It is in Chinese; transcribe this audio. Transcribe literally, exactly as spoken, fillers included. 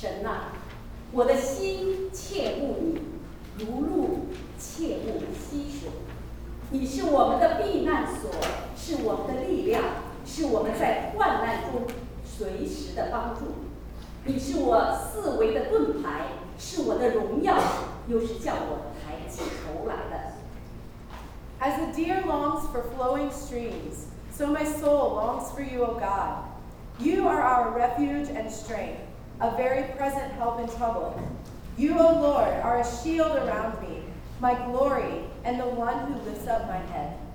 神啊，我的心切慕你，如鹿切慕溪水。你是我们的避难所，是我们的力量，是我们在患难中随时的帮助。你是我四围的盾牌，是我的荣耀，又是叫我抬起头来的。 As the deer longs for flowing streams, so my soul longs for you, O God. You are our refuge and strength, a very present help in trouble. You, O Lord, are a shield around me, my glory, and the one who lifts up my head.